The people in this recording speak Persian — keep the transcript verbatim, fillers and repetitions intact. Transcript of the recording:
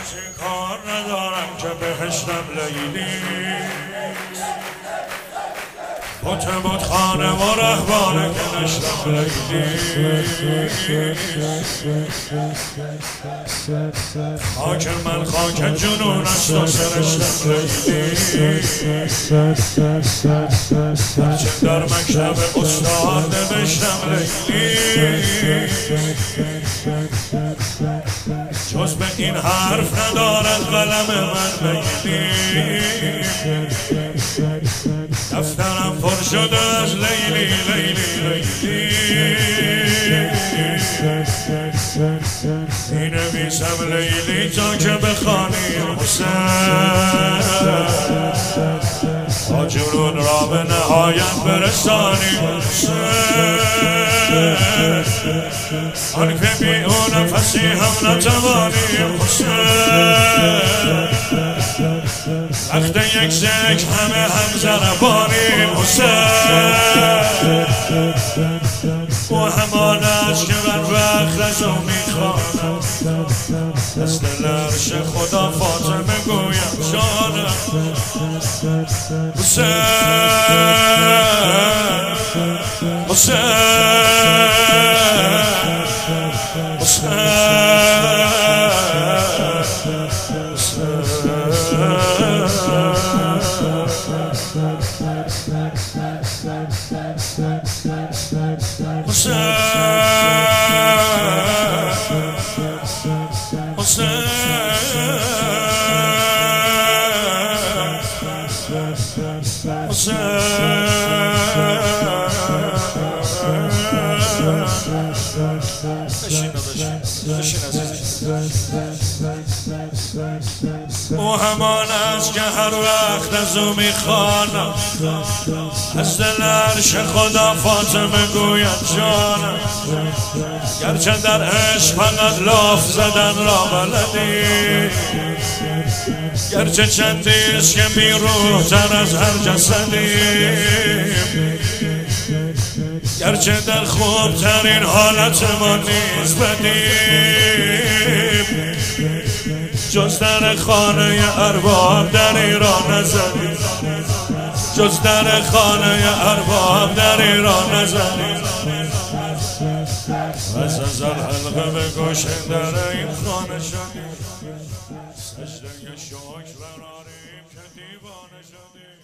کسی کار ندارم که بهشتم لیلی بوت بود خانه و رهبانه که نشتم لیلی خاک من خاک جنون است و سرشتم لیلی هرچه در مکتب استاد نوشتم لیلی جز به این حرف ندارد قلم من بگیری دفترم پر شده از لیلی لیلی لیلی می نویسم لیلی تا که بخوانی حسین تا جنون را به نهایت برسانی حسین آن که بی او نفسی هم نتوانی حسین وقت یک ذکر همه هم ضربانی حسین و همان است که من وقت از او میخوانم از دل عرش خدا فاطمه گویم جانم حسین حسین او همان است که هر وقت از او میخوانم از دل عرش خدا فاطمه گوید جانم گرچه در عشق فقط لاف زدن را بلدی گرچه چندیست که بی روح تر از هر جسدیم گرچه در خوب ترین حالت ما نیز بدیم جز در خانه ارباب دری را نزدیم جز در خانه ارباب دری را نزدیم از از الحلقه به گوش در این خانه شدیم سجده شکر براریم که دیوانه شدیم